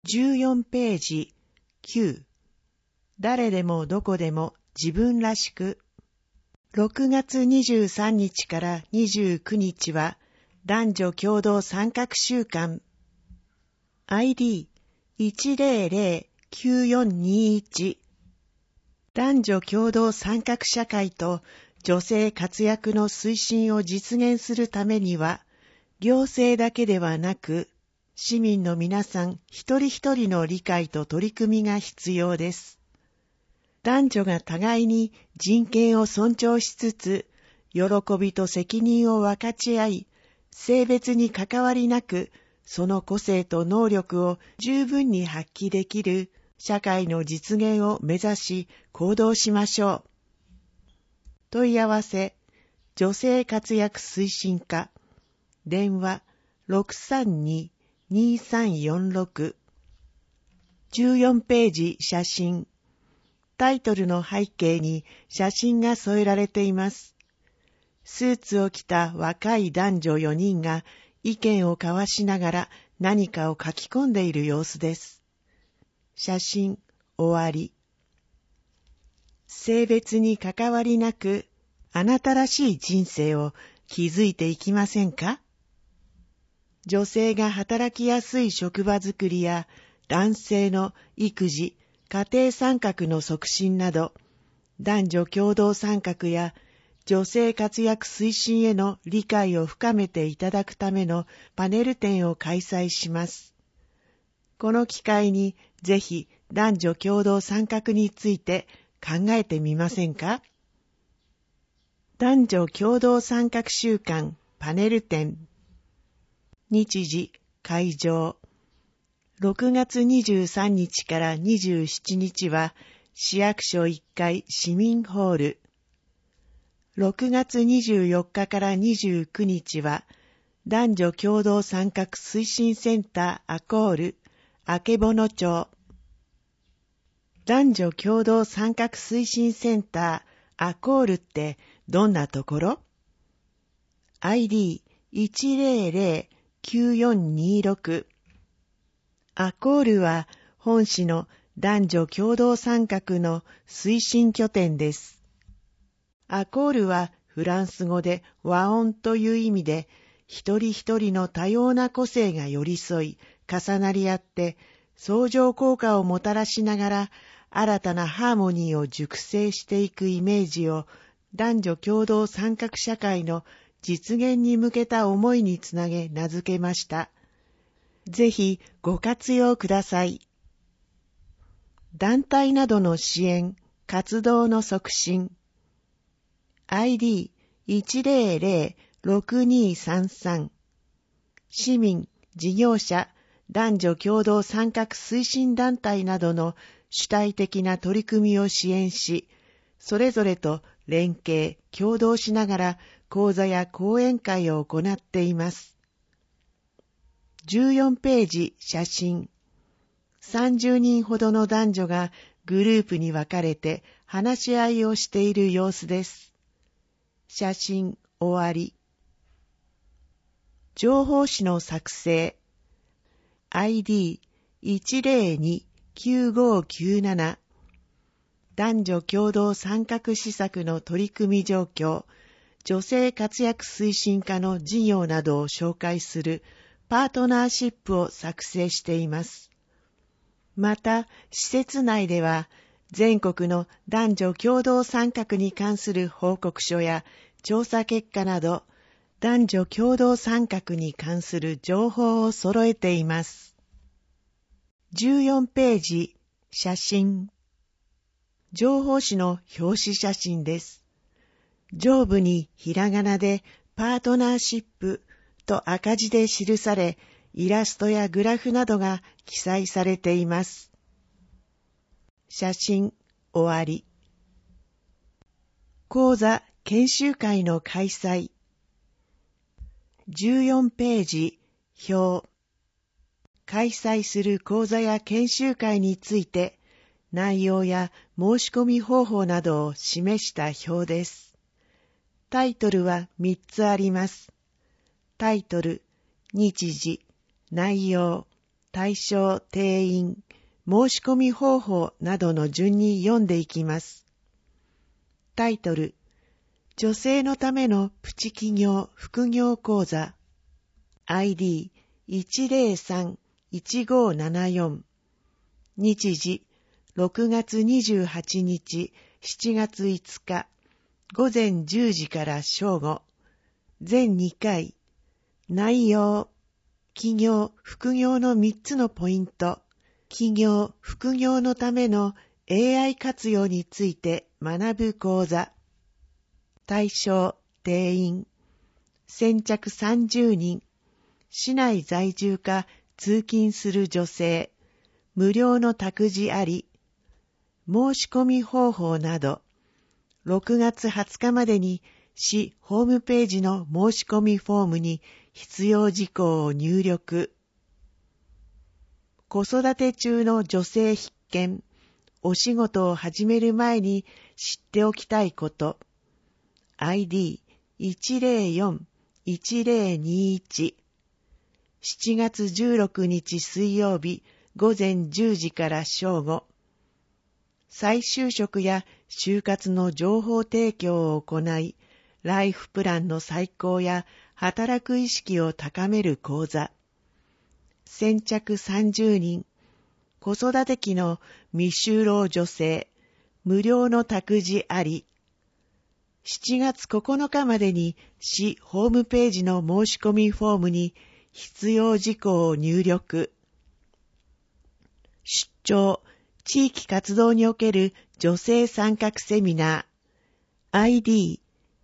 14ページ9、誰でもどこでも自分らしく。6月23日から29日は男女共同参画週間。ID1009421。男女共同参画社会と女性活躍の推進を実現するためには、行政だけではなく、市民の皆さん一人一人の理解と取り組みが必要です。男女が互いに人権を尊重しつつ、喜びと責任を分かち合い、性別に関わりなく、その個性と能力を十分に発揮できる社会の実現を目指し行動しましょう。問い合わせ、女性活躍推進課、電話 632-2346。14ページ写真。タイトルの背景に写真が添えられています。スーツを着た若い男女4人が意見を交わしながら何かを書き込んでいる様子です。写真終わり。性別に関わりなく、あなたらしい人生を築いていきませんか？女性が働きやすい職場づくりや男性の育児、家庭参画の促進など、男女共同参画や女性活躍推進への理解を深めていただくためのパネル展を開催します。この機会にぜひ男女共同参画について考えてみませんか？男女共同参画週間パネル展。日時、会場。6月23日から27日は市役所1階市民ホール。6月24日から29日は男女共同参画推進センターアコール、あけぼの町。男女共同参画推進センターアコールってどんなところ？ ID1009426。アコールは本市の男女共同参画の推進拠点です。アコールはフランス語で和音という意味で、一人一人の多様な個性が寄り添い、重なり合って、相乗効果をもたらしながら、新たなハーモニーを熟成していくイメージを、男女共同参画社会の実現に向けた思いにつなげ名付けました。ぜひご活用ください。団体などの支援、活動の促進。ID1006233。市民、事業者、男女共同参画推進団体などの主体的な取り組みを支援し、それぞれと連携、協働しながら講座や講演会を行っています。14ページ写真。30人ほどの男女がグループに分かれて話し合いをしている様子です。写真終わり。情報誌の作成。ID1029597。男女共同参画施策の取り組み状況、女性活躍推進課の事業などを紹介するパートナーシップを作成しています。また、施設内では、全国の男女共同参画に関する報告書や調査結果など、男女共同参画に関する情報を揃えています。14ページ、写真。情報誌の表紙写真です。上部にひらがなでパートナーシップと赤字で記され、イラストやグラフなどが記載されています。写真終わり。講座研修会の開催。14ページ表。開催する講座や研修会について内容や申し込み方法などを示した表です。タイトルは3つあります。タイトル、日時、内容、 対象、定員、申し込み方法などの順に読んでいきます。タイトル、女性のためのプチ企業副業講座 ID103-1574 日時6月28日7月5日午前10時から正午全2回内容企業副業の3つのポイント企業副業のための AI 活用について学ぶ講座対象定員先着30人市内在住か通勤する女性無料の託児あり申し込み方法など6月20日までに市ホームページの申し込みフォームに必要事項を入力。子育て中の女性必見、お仕事を始める前に知っておきたいこと。ID104-1021 7月16日水曜日午前10時から正午。再就職や就活の情報提供を行い、ライフプランの再考や働く意識を高める講座。先着30人、子育て期の未就労女性、無料の託児あり。7月9日までに市ホームページの申し込みフォームに必要事項を入力。出張、地域活動における女性参画セミナー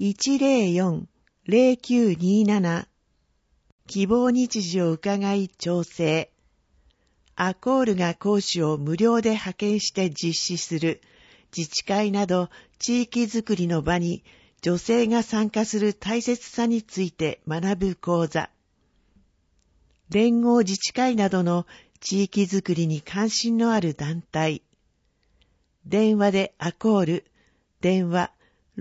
ID104-0927 希望日時を伺い調整アコールが講師を無料で派遣して実施する自治会など地域づくりの場に女性が参加する大切さについて学ぶ講座連合自治会などの地域づくりに関心のある団体電話でアコール電話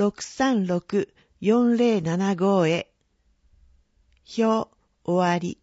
636-4075 へ表終わり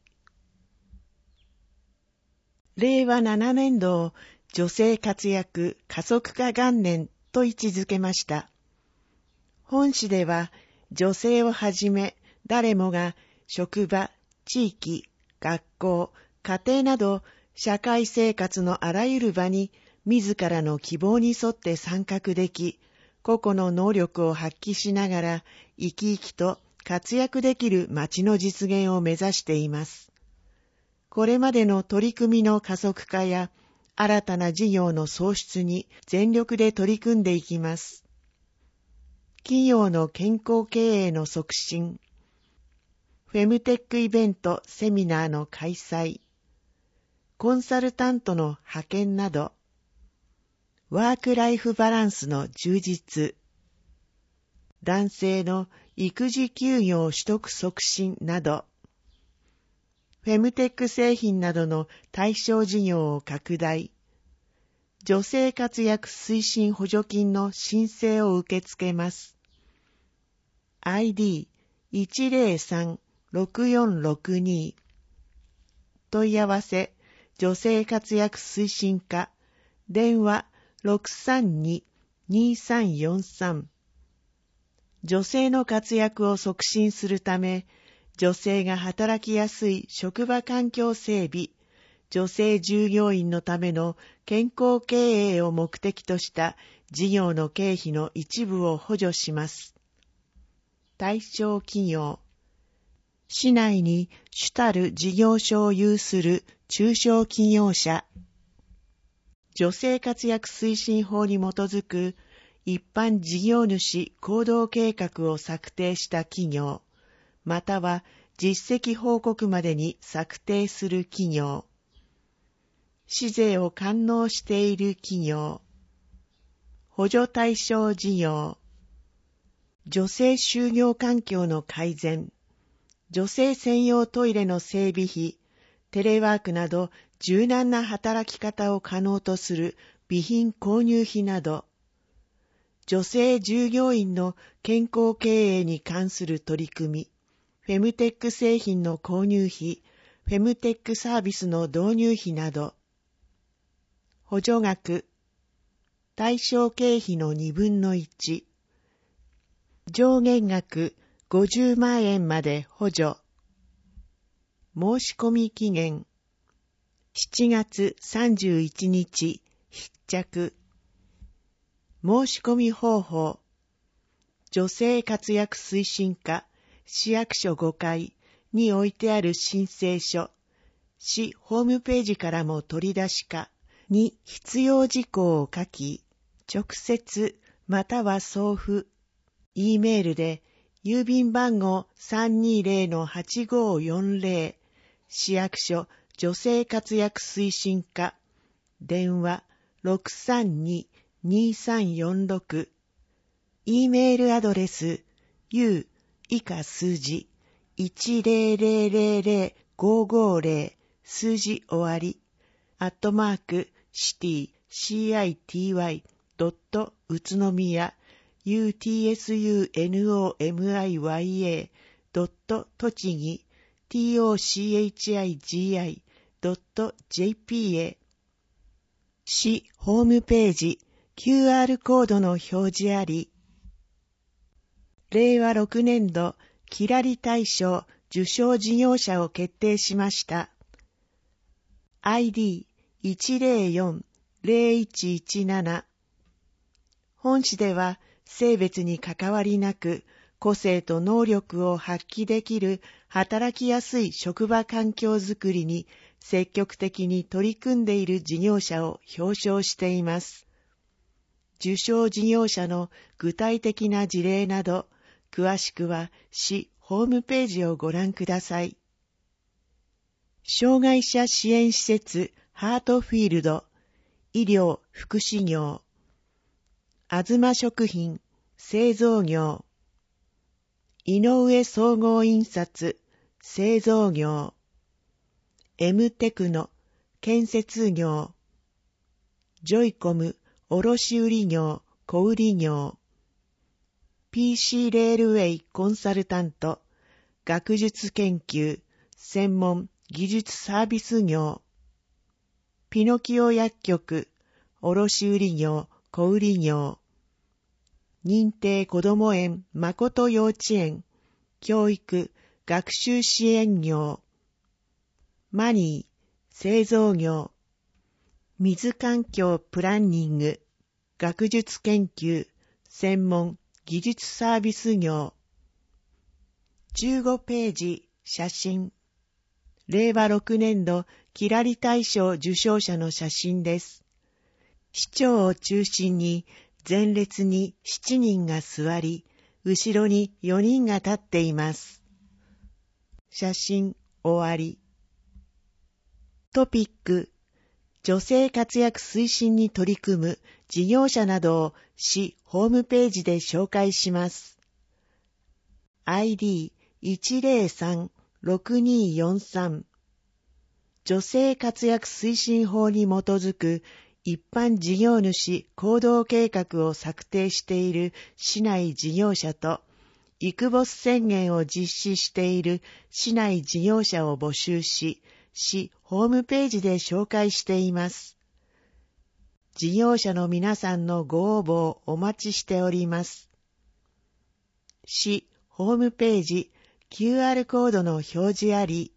令和7年度を女性活躍加速化元年と位置づけました。本誌では女性をはじめ誰もが職場、地域、学校、家庭など社会生活のあらゆる場に自らの希望に沿って参画でき、個々の能力を発揮しながら生き生きと活躍できる街の実現を目指しています。これまでの取り組みの加速化や新たな事業の創出に全力で取り組んでいきます。企業の健康経営の促進、フェムテックイベントセミナーの開催、コンサルタントの派遣など、ワークライフバランスの充実、男性の育児休業取得促進など、フェムテック製品などの対象事業を拡大、女性活躍推進補助金の申請を受け付けます。ID103-6462 問い合わせ女性活躍推進課電話 632-2343 女性の活躍を促進するため女性が働きやすい職場環境整備、女性従業員のための健康経営を目的とした事業の経費の一部を補助します。対象企業、市内に主たる事業所を有する中小企業者、女性活躍推進法に基づく一般事業主行動計画を策定した企業、または実績報告までに策定する企業、市税を完納している企業、補助対象事業、女性就業環境の改善、女性専用トイレの整備費、テレワークなど柔軟な働き方を可能とする備品購入費など、女性従業員の健康経営に関する取り組み、フェムテック製品の購入費、 フェムテックサービスの導入費など、補助額、対象経費の2分の1、上限額50万円まで補助、申し込み期限、7月31日必着、申し込み方法、女性活躍推進課市役所5階に置いてある申請書、市ホームページからも取り出しかに必要事項を書き、直接または送付、E メールで郵便番号 320-8540 市役所女性活躍推進課、電話 632-2346、E メールアドレス U 以下数字 1000550 数字終わり@city.city. 宇都宮 utsunomiya. 栃木 tochigi. jp へ。市ホームページ QR コードの表示あり。令和6年度キラリ大賞受賞事業者を決定しました。ID104-0117。本市では性別に関わりなく、個性と能力を発揮できる働きやすい職場環境づくりに積極的に取り組んでいる事業者を表彰しています。受賞事業者の具体的な事例など、詳しくは市ホームページをご覧ください。障害者支援施設ハートフィールド、医療福祉業、あずま食品製造業、井上総合印刷製造業、Mテクノ建設業、ジョイコム卸売業小売業、PC レールウェイコンサルタント学術研究専門技術サービス業、ピノキオ薬局卸売業小売業、認定こども園誠幼稚園教育学習支援業、マニー製造業、水環境プランニング学術研究専門技術サービス業。15ページ写真。令和6年度キラリ大賞受賞者の写真です。市長を中心に前列に7人が座り、後ろに4人が立っています。写真終わり。トピック。女性活躍推進に取り組む事業者などを市ホームページで紹介します。ID103-6243 女性活躍推進法に基づく一般事業主行動計画を策定している市内事業者とイクボス宣言を実施している市内事業者を募集し、市ホームページで紹介しています。事業者の皆さんのご応募をお待ちしております。市ホームページ QR コードの表示あり。